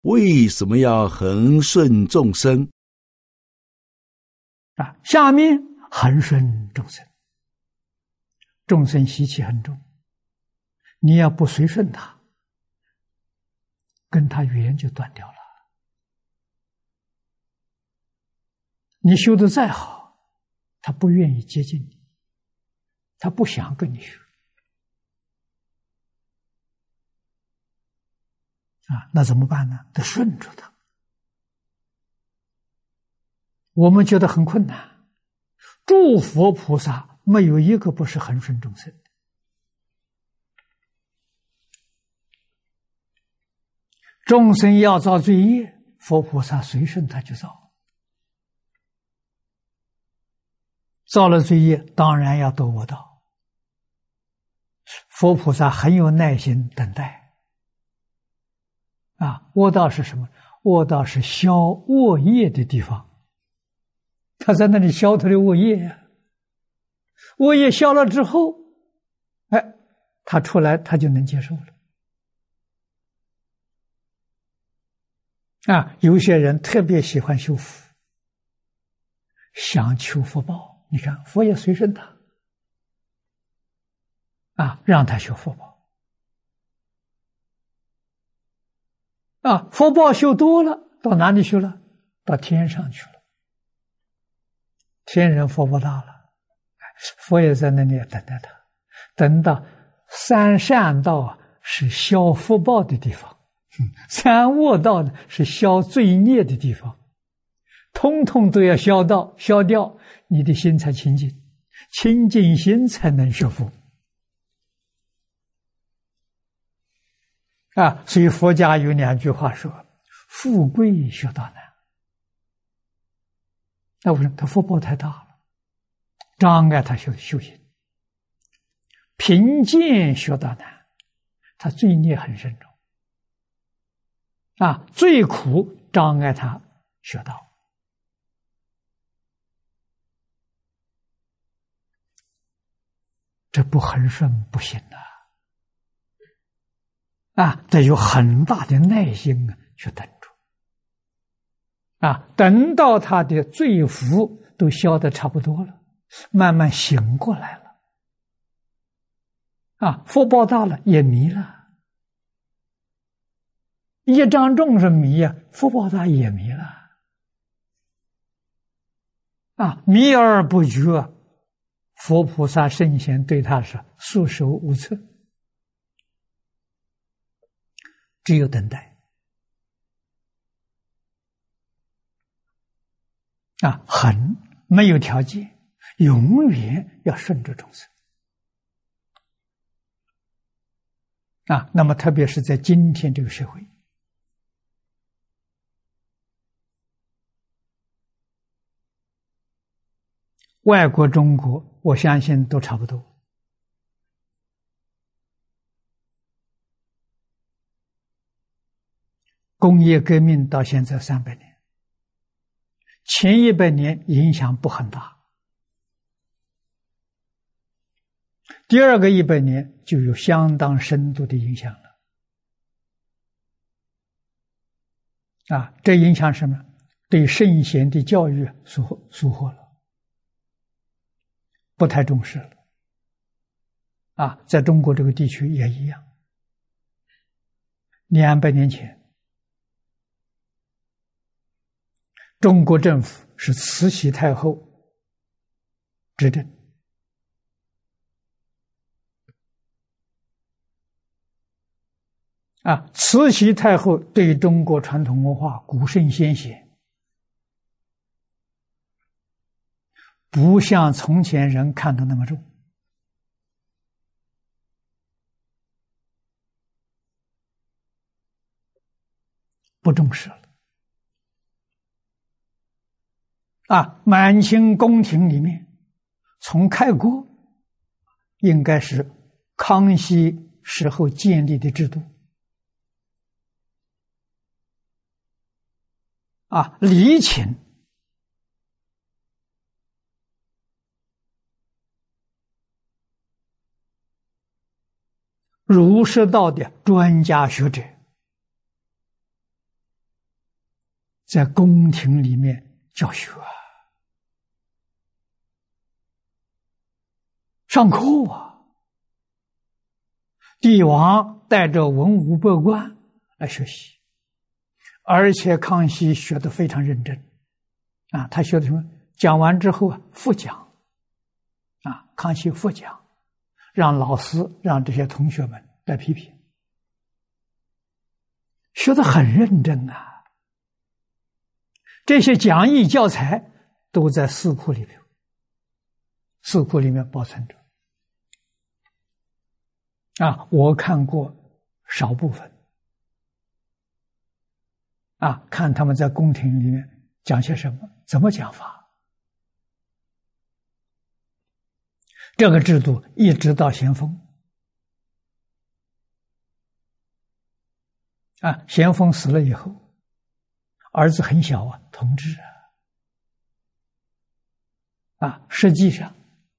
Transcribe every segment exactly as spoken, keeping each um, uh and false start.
为什么要恒顺众生？ 啊，下面恒顺众生，众生习气很重，你要不随顺他，跟他缘就断掉了。你修得再好，他不愿意接近你，他不想跟你学啊，那怎么办呢？得顺着他。我们觉得很困难，诸佛菩萨没有一个不是恒顺众生的。众生要造罪业，佛菩萨随顺他就造。造了罪业，当然要堕恶道。佛菩萨很有耐心等待。啊，恶道是什么？恶道是消恶业的地方。他在那里消他的恶业呀、啊，恶业消了之后，哎，他出来他就能接受了。啊，有些人特别喜欢修福，想求福报。你看，佛也随顺他，啊，让他修福报。啊，福报修多了，到哪里去了？到天上去了。天人福报大了，佛也在那里等待他。等到三善道是消福报的地方，三恶道呢是消罪孽的地方，通通都要消到消掉，你的心才清净，清净心才能学佛啊！所以佛家有两句话说：富贵学道难。那为什么？他福报太大了，障碍他修修行。贫贱学道难，他罪孽很深重啊，最苦障碍他学道。这不恒顺不行啊！啊，得有很大的耐心啊，去等住啊，等到他的罪福都消得差不多了，慢慢醒过来了啊，福报大了也迷了，业障重是迷啊，福报大也迷了啊，迷而不觉。佛菩萨圣贤对他是束手无策，只有等待啊，恒没有条件，永远要顺着众生啊。那么特别是在今天这个社会，外国中国我相信都差不多。工业革命到现在三百年，前一百年影响不很大，第二个一百年就有相当深度的影响了。啊，这影响什么？对圣贤的教育疏疏忽了。不太重视了啊，在中国这个地区也一样。两百年前，中国政府是慈禧太后执政啊，慈禧太后对中国传统文化、古圣先贤不像从前人看得那么重不重视了啊！满清宫廷里面，从开国应该是康熙时候建立的制度啊，礼请儒释道的专家学者在宫廷里面教学啊，上课啊，帝王带着文武百官来学习，而且康熙学得非常认真啊，他学的什么？讲完之后啊，复讲啊，康熙复讲，让老师让这些同学们来批评，学得很认真啊。这些讲义教材都在四库里头，四库里面保存着。啊，我看过少部分。啊，看他们在宫廷里面讲些什么，怎么讲法。这个制度一直到咸丰。啊，咸丰死了以后，儿子很小啊，同治啊，啊，实际上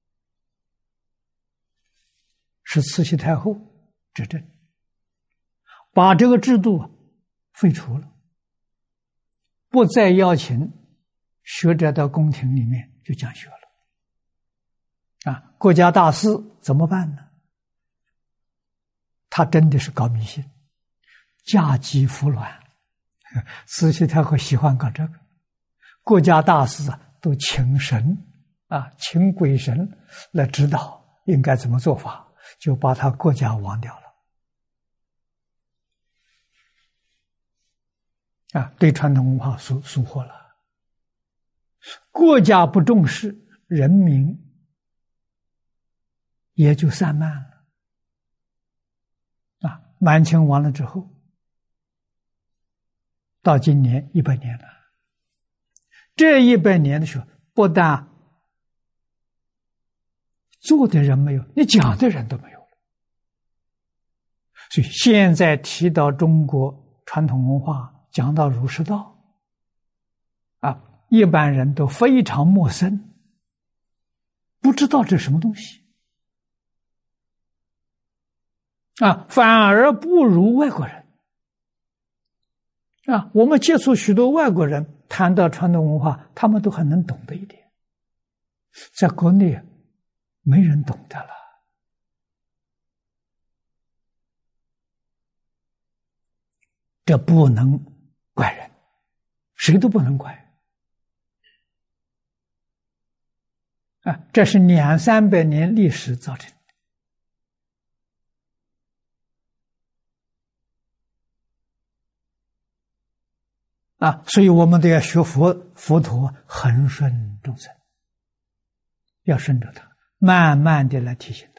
是慈禧太后执政，把这个制度废除了，不再邀请学者到宫廷里面去讲学了。啊，国家大事怎么办呢？他真的是搞迷信，嫁鸡服卵。慈禧太后喜欢搞这个，国家大事啊，都请神啊，请鬼神来指导应该怎么做法，就把他国家忘掉了。啊，对传统文化疏疏忽了，国家不重视，人民也就散漫了。啊，满清完了之后，到今年一百年了。这一百年的时候，不但做的人没有，你讲的人都没有了。所以现在提到中国传统文化，讲到儒释道，啊，一般人都非常陌生，不知道这是什么东西，啊，反而不如外国人。啊，我们接触许多外国人，谈到传统文化，他们都很能懂得一点，在国内没人懂得了。这不能怪人，谁都不能怪。啊，这是两三百年历史造成的。啊，所以我们都要学佛，佛陀恒顺众生，要顺着他，慢慢的来提醒